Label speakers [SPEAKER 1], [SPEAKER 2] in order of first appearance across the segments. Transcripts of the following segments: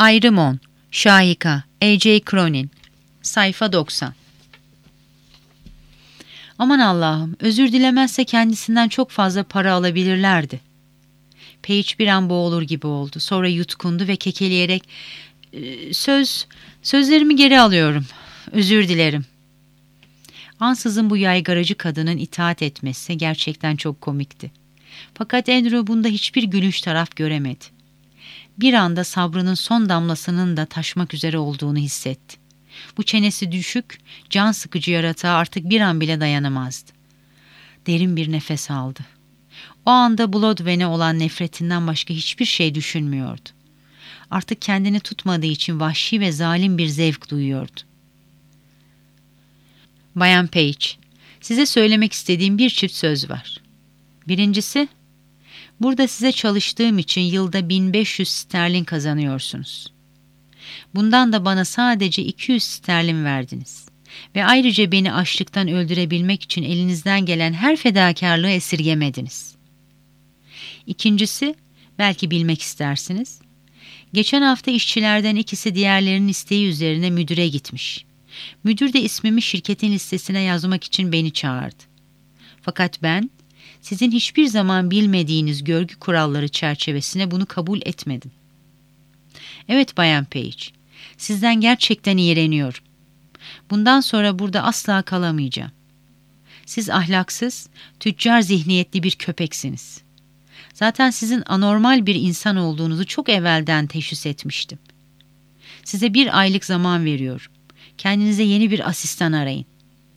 [SPEAKER 1] Ayrımon, Şahika, A.J. Cronin, sayfa 90. Aman Allah'ım, özür dilemezse kendisinden çok fazla para alabilirlerdi. Page bir an boğulur gibi oldu. Sonra yutkundu ve kekeleyerek sözlerimi geri alıyorum. Özür dilerim. Ansızın bu yaygaracı kadının itaat etmesi gerçekten çok komikti. Fakat Andrew bunda hiçbir gülünç taraf göremedi. Bir anda sabrının son damlasının da taşmak üzere olduğunu hissetti. Bu çenesi düşük, can sıkıcı yaratığa artık bir an bile dayanamazdı. Derin bir nefes aldı. O anda Bloodwen'e olan nefretinden başka hiçbir şey düşünmüyordu. Artık kendini tutmadığı için vahşi ve zalim bir zevk duyuyordu. Bayan Page, size söylemek istediğim bir çift söz var. Birincisi, burada size çalıştığım için yılda 1500 sterlin kazanıyorsunuz. Bundan da bana sadece 200 sterlin verdiniz. Ve ayrıca beni açlıktan öldürebilmek için elinizden gelen her fedakarlığı esirgemediniz. İkincisi, belki bilmek istersiniz. Geçen hafta işçilerden ikisi diğerlerinin isteği üzerine müdüre gitmiş. Müdür de ismimi şirketin listesine yazmak için beni çağırdı. Fakat ben, sizin hiçbir zaman bilmediğiniz görgü kuralları çerçevesine bunu kabul etmedim. Evet Bayan Page, sizden gerçekten iğreniyorum. Bundan sonra burada asla kalamayacağım. Siz ahlaksız, tüccar zihniyetli bir köpeksiniz. Zaten sizin anormal bir insan olduğunuzu çok evvelden teşhis etmiştim. Size 1 aylık zaman veriyorum. Kendinize yeni bir asistan arayın.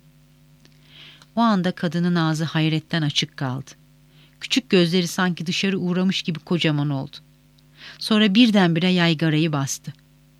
[SPEAKER 1] O anda kadının ağzı hayretten açık kaldı. Küçük gözleri sanki dışarı uğramış gibi kocaman oldu. Sonra birdenbire yaygarayı bastı.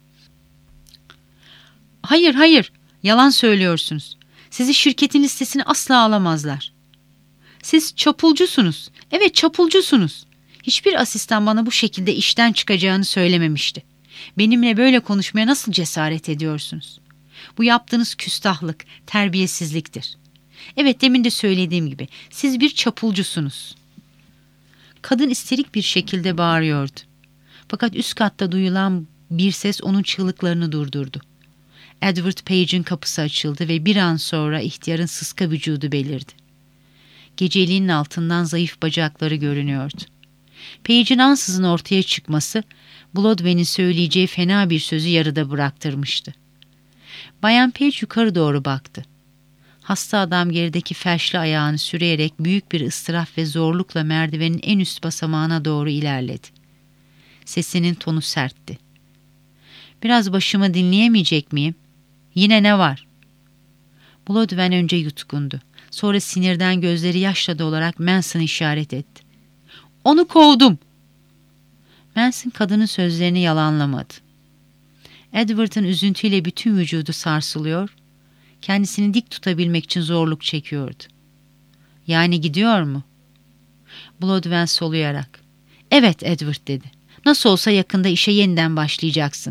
[SPEAKER 1] Hayır, yalan söylüyorsunuz. Sizi şirketin listesine asla alamazlar. Siz çapulcusunuz. Evet, çapulcusunuz. Hiçbir asistan bana bu şekilde işten çıkacağını söylememişti. Benimle böyle konuşmaya nasıl cesaret ediyorsunuz? Bu yaptığınız küstahlık, terbiyesizliktir. Evet, demin de söylediğim gibi, siz bir çapulcusunuz. Kadın isterik bir şekilde bağırıyordu. Fakat üst katta duyulan bir ses onun çığlıklarını durdurdu. Edward Page'in kapısı açıldı ve bir an sonra ihtiyarın sıska vücudu belirdi. Geceliğinin altından zayıf bacakları görünüyordu. Page'in ansızın ortaya çıkması, Bloodwen'in söyleyeceği fena bir sözü yarıda bıraktırmıştı. Bayan Page yukarı doğru baktı. Hasta adam gerideki felçli ayağını sürüyerek büyük bir ıstırap ve zorlukla merdivenin en üst basamağına doğru ilerledi. Sesinin tonu sertti. Biraz başımı dinleyemeyecek miyim? Yine ne var? Bloodwen önce yutkundu. Sonra sinirden gözleri yaşla dolarak Manson'ı işaret etti. Onu kovdum. Manson kadının sözlerini yalanlamadı. Edward'ın üzüntüyle bütün vücudu sarsılıyor, kendisini dik tutabilmek için zorluk çekiyordu. Yani gidiyor mu? Bloodwen soluyarak. Evet Edward dedi. Nasıl olsa yakında işe yeniden başlayacaksın.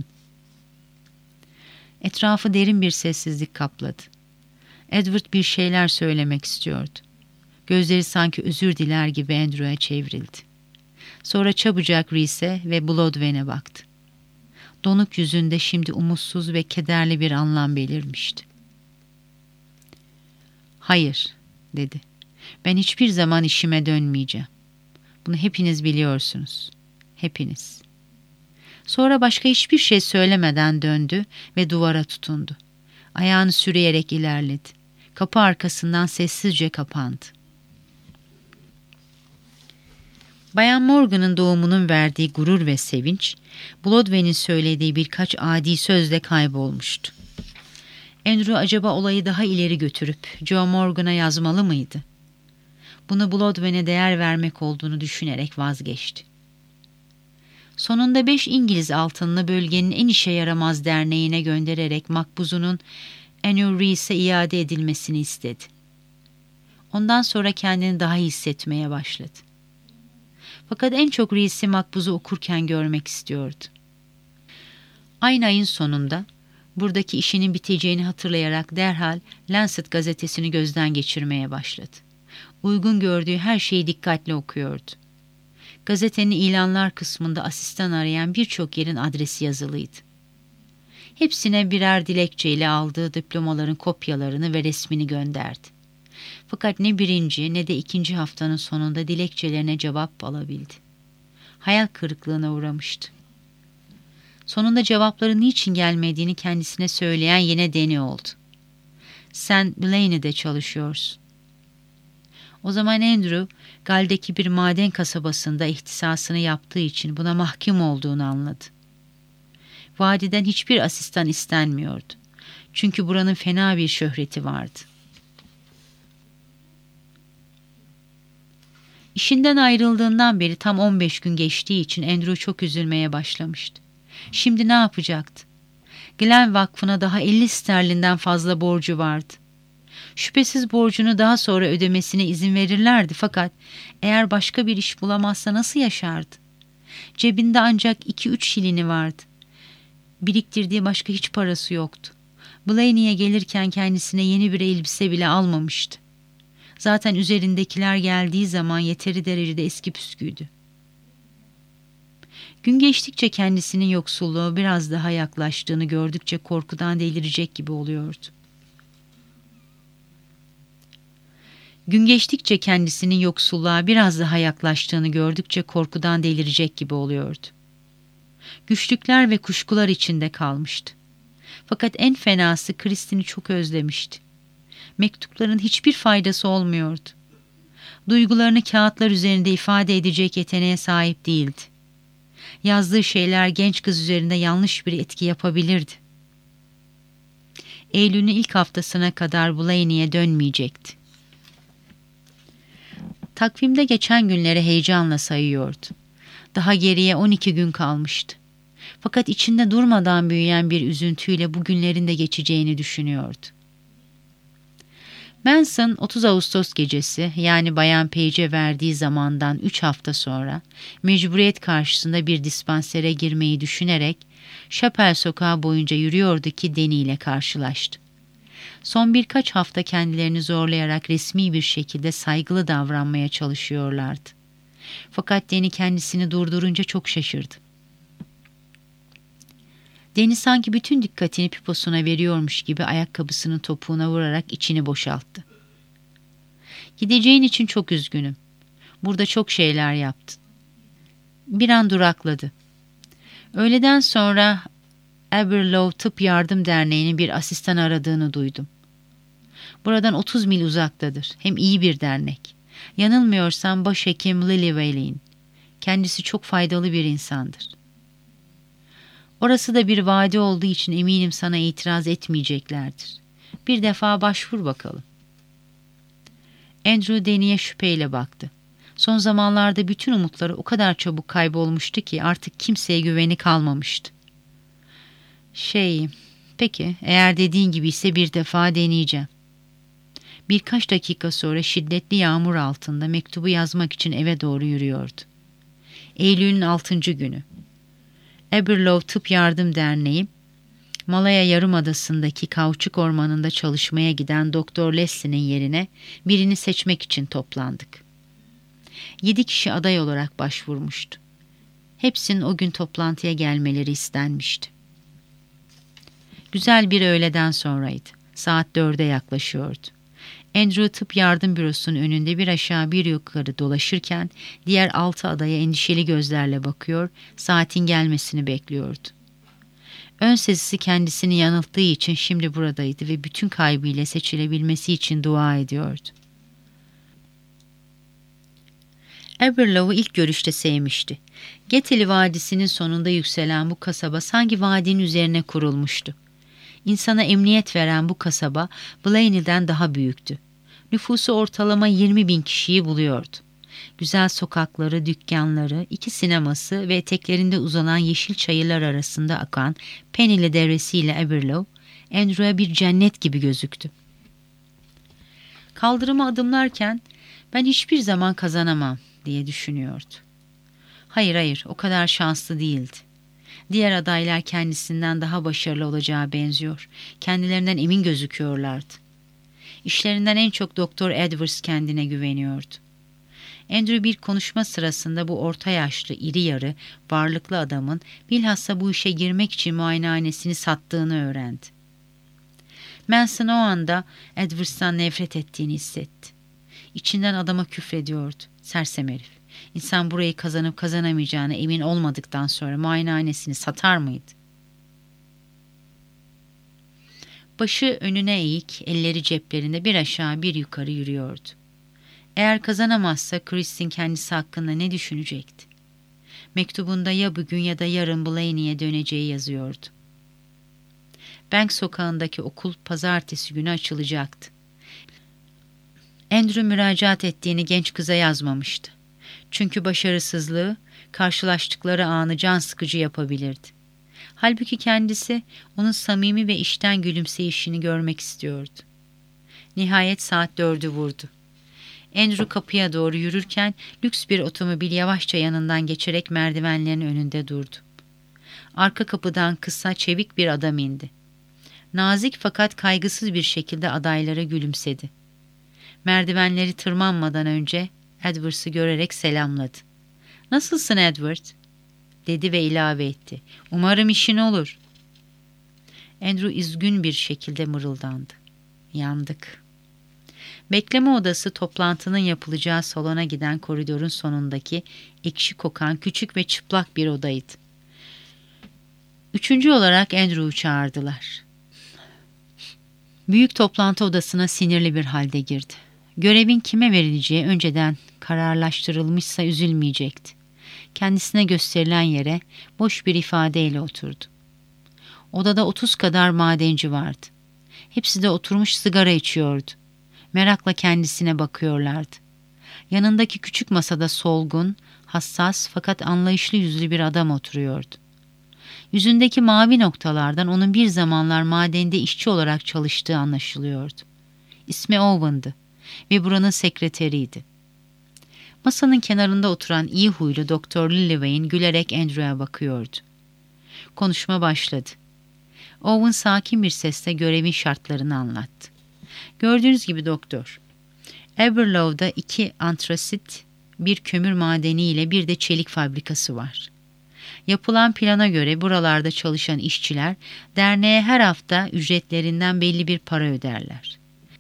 [SPEAKER 1] Etrafı derin bir sessizlik kapladı. Edward bir şeyler söylemek istiyordu. Gözleri sanki özür diler gibi Andrew'a çevrildi. Sonra çabucak Reese'e ve Bloodwen'e baktı. Donuk yüzünde şimdi umutsuz ve kederli bir anlam belirmişti. Hayır, dedi. Ben hiçbir zaman işime dönmeyeceğim. Bunu hepiniz biliyorsunuz. Hepiniz. Sonra başka hiçbir şey söylemeden döndü ve duvara tutundu. Ayağını sürüyerek ilerledi. Kapı arkasından sessizce kapandı. Bayan Morgan'ın doğumunun verdiği gurur ve sevinç, Bloodwen'in söylediği birkaç adi sözle kaybolmuştu. Andrew acaba olayı daha ileri götürüp Joe Morgan'a yazmalı mıydı? Bunu Bloodwen'e değer vermek olduğunu düşünerek vazgeçti. Sonunda 5 İngiliz altınını bölgenin en işe yaramaz derneğine göndererek makbuzunun Andrew Reese'e iade edilmesini istedi. Ondan sonra kendini daha iyi hissetmeye başladı. Fakat en çok Reese'i makbuzu okurken görmek istiyordu. Aynı ayın sonunda buradaki işinin biteceğini hatırlayarak derhal Lancet gazetesini gözden geçirmeye başladı. Uygun gördüğü her şeyi dikkatle okuyordu. Gazetenin ilanlar kısmında asistan arayan birçok yerin adresi yazılıydı. Hepsine birer dilekçeyle aldığı diplomaların kopyalarını ve resmini gönderdi. Fakat ne birinci ne de ikinci haftanın sonunda dilekçelerine cevap alabildi. Hayal kırıklığına uğramıştı. Sonunda cevapların niçin gelmediğini kendisine söyleyen yine Danny oldu. "Sen Blaney'de çalışıyorsun." O zaman Andrew, Gal'deki bir maden kasabasında ihtisasını yaptığı için buna mahkum olduğunu anladı. Vadiden hiçbir asistan istenmiyordu. Çünkü buranın fena bir şöhreti vardı. İşinden ayrıldığından beri tam 15 gün geçtiği için Andrew çok üzülmeye başlamıştı. Şimdi ne yapacaktı? Glen Vakfı'na daha 50 sterlinden fazla borcu vardı. Şüphesiz borcunu daha sonra ödemesine izin verirlerdi, fakat eğer başka bir iş bulamazsa nasıl yaşardı? Cebinde ancak 2-3 şilini vardı. Biriktirdiği başka hiç parası yoktu. Blaney'e gelirken kendisine yeni bir elbise bile almamıştı. Zaten üzerindekiler geldiği zaman yeteri derecede eski püsküydü. Gün geçtikçe kendisinin yoksulluğu biraz daha yaklaştığını gördükçe korkudan delirecek gibi oluyordu. Gün geçtikçe kendisinin yoksulluğa biraz daha yaklaştığını gördükçe korkudan delirecek gibi oluyordu. Güçlükler ve kuşkular içinde kalmıştı. Fakat en fenası Kristin'i çok özlemişti. Mektupların hiçbir faydası olmuyordu. Duygularını kağıtlar üzerinde ifade edecek yeteneğe sahip değildi. Yazdığı şeyler genç kız üzerinde yanlış bir etki yapabilirdi. Eylül'ün ilk haftasına kadar Blaney'e dönmeyecekti. Takvimde geçen günleri heyecanla sayıyordu. Daha geriye 12 gün kalmıştı. Fakat içinde durmadan büyüyen bir üzüntüyle bu günlerin de geçeceğini düşünüyordu. Manson 30 Ağustos gecesi, yani Bayan Page'e verdiği zamandan 3 hafta sonra mecburiyet karşısında bir dispansere girmeyi düşünerek Chapel sokağı boyunca yürüyordu ki Danny ile karşılaştı. Son birkaç hafta kendilerini zorlayarak resmi bir şekilde saygılı davranmaya çalışıyorlardı. Fakat Danny kendisini durdurunca çok şaşırdı. Danny sanki bütün dikkatini piposuna veriyormuş gibi ayakkabısının topuğuna vurarak içini boşalttı. "Gideceğin için çok üzgünüm. Burada çok şeyler yaptın." Bir an durakladı. "Öğleden sonra Aberlow Tıp Yardım Derneği'nin bir asistan aradığını duydum. Buradan 30 mil uzaktadır. Hem iyi bir dernek. Yanılmıyorsam başhekim Lily Wayleyin. Kendisi çok faydalı bir insandır. Orası da bir vadi olduğu için eminim sana itiraz etmeyeceklerdir. Bir defa başvur bakalım." Andrew Danny'e şüpheyle baktı. Son zamanlarda bütün umutları o kadar çabuk kaybolmuştu ki artık kimseye güveni kalmamıştı. Peki, eğer dediğin gibi ise bir defa deneyeceğim." Birkaç dakika sonra şiddetli yağmur altında mektubu yazmak için eve doğru yürüyordu. Eylül'ün 6. günü. Aberlow Tıp Yardım Derneği, Malaya Yarımadası'ndaki Kauçuk Ormanı'nda çalışmaya giden Doktor Leslie'nin yerine birini seçmek için toplandık. 7 kişi aday olarak başvurmuştu. Hepsinin o gün toplantıya gelmeleri istenmişti. Güzel bir öğleden sonraydı. Saat 4'e yaklaşıyordu. Andrew Tıp Yardım Bürosu'nun önünde bir aşağı bir yukarı dolaşırken diğer 6 adaya endişeli gözlerle bakıyor, saatin gelmesini bekliyordu. Ön sezisi kendisini yanılttığı için şimdi buradaydı ve bütün kaybıyla seçilebilmesi için dua ediyordu. Aberlow'u ilk görüşte sevmişti. Geteli Vadisi'nin sonunda yükselen bu kasaba sanki vadinin üzerine kurulmuştu. İnsana emniyet veren bu kasaba Blaney'den daha büyüktü. Nüfusu ortalama 20.000 kişiyi buluyordu. Güzel sokakları, dükkanları, 2 sineması ve eteklerinde uzanan yeşil çayırlar arasında akan Penile devresiyle Aberlow, Andrew'a bir cennet gibi gözüktü. Kaldırıma adımlarken "Ben hiçbir zaman kazanamam," diye düşünüyordu. Hayır, o kadar şanslı değildi. Diğer adaylar kendisinden daha başarılı olacağı benziyor. Kendilerinden emin gözüküyorlardı. İşlerinden en çok Doktor Edwards kendine güveniyordu. Andrew bir konuşma sırasında bu orta yaşlı, iri yarı, varlıklı adamın bilhassa bu işe girmek için muayenehanesini sattığını öğrendi. Manson o anda Edwards'tan nefret ettiğini hissetti. İçinden adama küfrediyordu. Sersem herif. İnsan burayı kazanıp kazanamayacağına emin olmadıktan sonra muayenehanesini satar mıydı? Başı önüne eğik, elleri ceplerinde bir aşağı bir yukarı yürüyordu. Eğer kazanamazsa Chris'in kendisi hakkında ne düşünecekti? Mektubunda ya bugün ya da yarın Blaney'e döneceği yazıyordu. Bank sokağındaki okul pazartesi günü açılacaktı. Andrew müracaat ettiğini genç kıza yazmamıştı. Çünkü başarısızlığı karşılaştıkları anı can sıkıcı yapabilirdi. Halbuki kendisi onun samimi ve içten gülümseyişini görmek istiyordu. Nihayet saat 4'ü vurdu. Andrew kapıya doğru yürürken lüks bir otomobil yavaşça yanından geçerek merdivenlerin önünde durdu. Arka kapıdan kısa, çevik bir adam indi. Nazik fakat kaygısız bir şekilde adaylara gülümsedi. Merdivenleri tırmanmadan önce Edwards'ı görerek selamladı. "Nasılsın Edward?" dedi ve ilave etti. "Umarım işin olur." Andrew üzgün bir şekilde mırıldandı. "Yandık." Bekleme odası toplantının yapılacağı salona giden koridorun sonundaki ekşi kokan küçük ve çıplak bir odaydı. Üçüncü olarak Andrew'u çağırdılar. Büyük toplantı odasına sinirli bir halde girdi. Görevin kime verileceği önceden kararlaştırılmışsa üzülmeyecekti. Kendisine gösterilen yere boş bir ifadeyle oturdu. Odada 30 kadar madenci vardı. Hepsi de oturmuş sigara içiyordu. Merakla kendisine bakıyorlardı. Yanındaki küçük masada solgun, hassas fakat anlayışlı yüzlü bir adam oturuyordu. Yüzündeki mavi noktalardan onun bir zamanlar madende işçi olarak çalıştığı anlaşılıyordu. İsmi Owen'dı ve buranın sekreteriydi. Masanın kenarında oturan iyi huylu Doktor Lillywayne gülerek Andrew'a bakıyordu. Konuşma başladı. Owen sakin bir sesle görevin şartlarını anlattı. "Gördüğünüz gibi doktor, Aberlour'da 2 antrasit, bir kömür madeni ile bir de çelik fabrikası var. Yapılan plana göre buralarda çalışan işçiler derneğe her hafta ücretlerinden belli bir para öderler.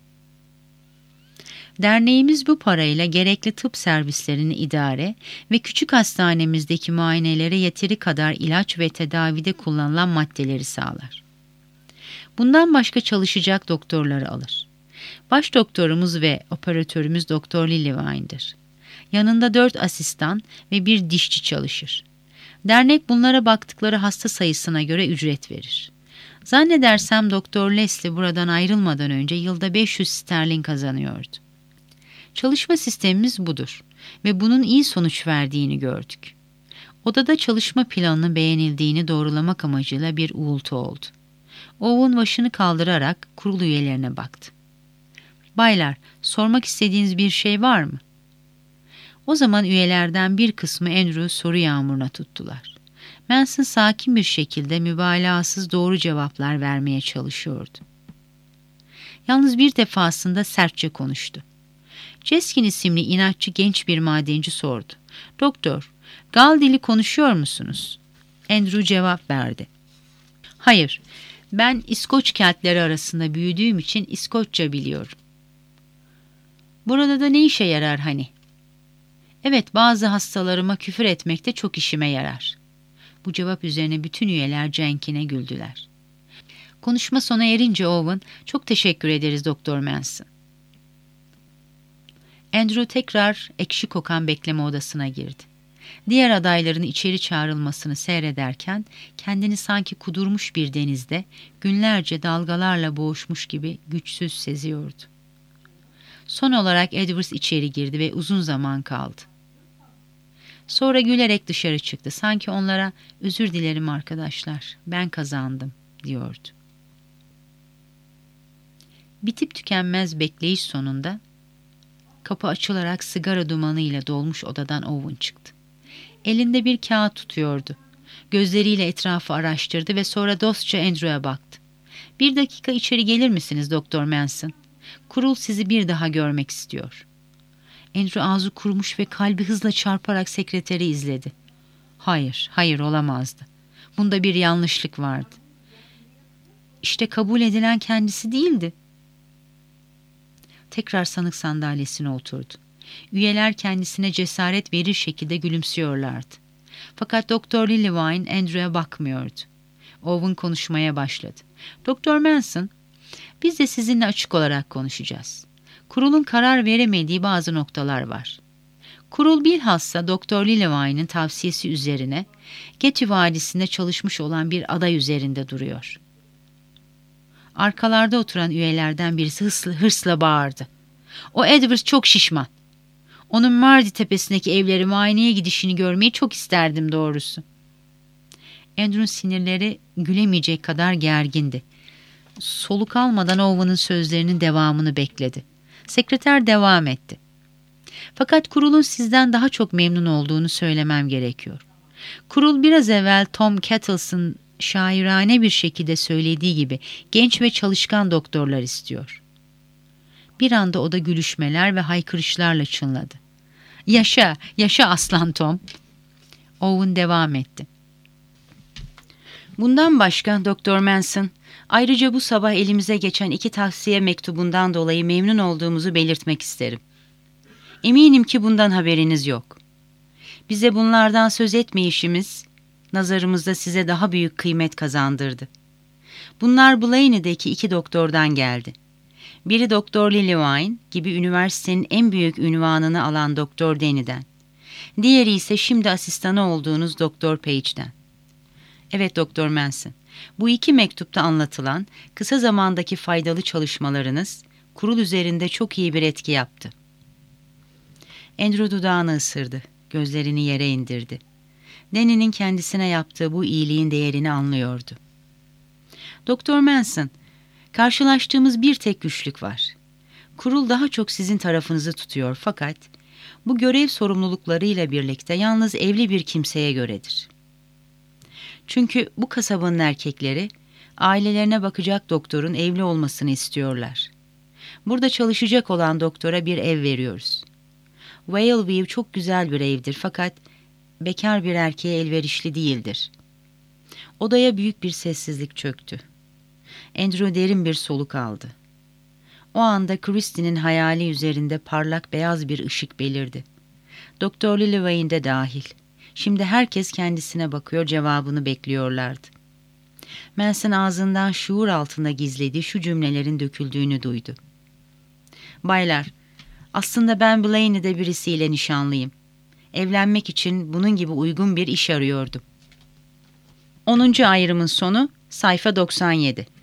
[SPEAKER 1] Derneğimiz bu parayla gerekli tıp servislerini idare ve küçük hastanemizdeki muayenelere yeteri kadar ilaç ve tedavide kullanılan maddeleri sağlar. Bundan başka çalışacak doktorları alır. Baş doktorumuz ve operatörümüz Doktor Lillywayne'dir. Yanında 4 asistan ve bir dişçi çalışır. Dernek bunlara baktıkları hasta sayısına göre ücret verir. Zannedersem Doktor Leslie buradan ayrılmadan önce yılda 500 sterlin kazanıyordu. Çalışma sistemimiz budur ve bunun iyi sonuç verdiğini gördük. Odada çalışma planının beğenildiğini doğrulamak amacıyla bir uğultu oldu. Owen başını kaldırarak kurul üyelerine baktı. "Baylar, sormak istediğiniz bir şey var mı?" O zaman üyelerden bir kısmı Andrew'u soru yağmuruna tuttular. Manson sakin bir şekilde mübalağasız doğru cevaplar vermeye çalışıyordu. Yalnız bir defasında sertçe konuştu. Ceskin isimli inatçı genç bir madenci sordu. "Doktor, Gal dili konuşuyor musunuz?" Andrew cevap verdi. "Hayır, ben İskoç Keltleri arasında büyüdüğüm için İskoçça biliyorum." "Burada da ne işe yarar hani?" "Evet, bazı hastalarıma küfür etmek de çok işime yarar." Bu cevap üzerine bütün üyeler cenkine güldüler. Konuşma sona erince Owen, "Çok teşekkür ederiz Doktor Manson." Andrew tekrar ekşi kokan bekleme odasına girdi. Diğer adayların içeri çağrılmasını seyrederken kendini sanki kudurmuş bir denizde günlerce dalgalarla boğuşmuş gibi güçsüz seziyordu. Son olarak Edwards içeri girdi ve uzun zaman kaldı. Sonra gülerek dışarı çıktı. Sanki onlara "Özür dilerim arkadaşlar, ben kazandım." diyordu. Bitip tükenmez bekleyiş sonunda kapı açılarak sigara dumanıyla dolmuş odadan Owen çıktı. Elinde bir kağıt tutuyordu. Gözleriyle etrafı araştırdı ve sonra dostça Andrew'a baktı. "Bir dakika içeri gelir misiniz Doktor Manson? Kurul sizi bir daha görmek istiyor." Andrew ağzı kurumuş ve kalbi hızla çarparak sekreteri izledi. Hayır, hayır olamazdı. Bunda bir yanlışlık vardı. İşte kabul edilen kendisi değildi. Tekrar sanık sandalyesine oturdu. Üyeler kendisine cesaret verir şekilde gülümsüyorlardı. Fakat Doktor Lillywhite Andrew'a bakmıyordu. Owen konuşmaya başladı. Doktor Manson, biz de sizinle açık olarak konuşacağız. Kurulun karar veremediği bazı noktalar var. Kurul bilhassa Doktor Lillywhite'nin tavsiyesi üzerine Getty Vadisi'nde çalışmış olan bir aday üzerinde duruyor. Arkalarda oturan üyelerden birisi hırsla bağırdı. O Edwards çok şişman. Onun Mardi Tepesi'ndeki evleri muayeneye gidişini görmeyi çok isterdim doğrusu. Andrew'un sinirleri gülemeyecek kadar gergindi. Soluk almadan Owen'ın sözlerinin devamını bekledi. Sekreter devam etti. Fakat kurulun sizden daha çok memnun olduğunu söylemem gerekiyor. Kurul biraz evvel Tom Kettles'ın şairane bir şekilde söylediği gibi genç ve çalışkan doktorlar istiyor. Bir anda oda gülüşmeler ve haykırışlarla çınladı. Yaşa, yaşa aslan Tom. Owen devam etti. Bundan başka Doktor Manson, ayrıca bu sabah elimize geçen 2 tavsiye mektubundan dolayı memnun olduğumuzu belirtmek isterim. Eminim ki bundan haberiniz yok. Bize bunlardan söz etmeyişimiz, nazarımızda size daha büyük kıymet kazandırdı. Bunlar Blaney'deki 2 doktordan geldi. Biri Doktor Lillywhite gibi üniversitenin en büyük ünvanını alan Doktor Denny'den. Diğeri ise şimdi asistanı olduğunuz Doktor Page'den. Evet Doktor Manson, bu 2 mektupta anlatılan kısa zamandaki faydalı çalışmalarınız kurul üzerinde çok iyi bir etki yaptı. Andrew dudağını ısırdı, gözlerini yere indirdi. Denny'nin kendisine yaptığı bu iyiliğin değerini anlıyordu. Doktor Manson, karşılaştığımız bir tek güçlük var. Kurul daha çok sizin tarafınızı tutuyor fakat bu görev sorumluluklarıyla birlikte yalnız evli bir kimseye göredir. Çünkü bu kasabanın erkekleri ailelerine bakacak doktorun evli olmasını istiyorlar. Burada çalışacak olan doktora bir ev veriyoruz. Whaleview çok güzel bir evdir fakat bekar bir erkeğe elverişli değildir. Odaya büyük bir sessizlik çöktü. Andrew derin bir soluk aldı. O anda Christie'nin hayali üzerinde parlak beyaz bir ışık belirdi. Doktor Lillywhite de dahil. Şimdi herkes kendisine bakıyor, cevabını bekliyorlardı. Manson ağzından şuur altında gizlediği şu cümlelerin döküldüğünü duydu. Baylar, aslında ben Blaney'de birisiyle nişanlıyım. Evlenmek için bunun gibi uygun bir iş arıyordum. 10. ayrımın sonu sayfa 97.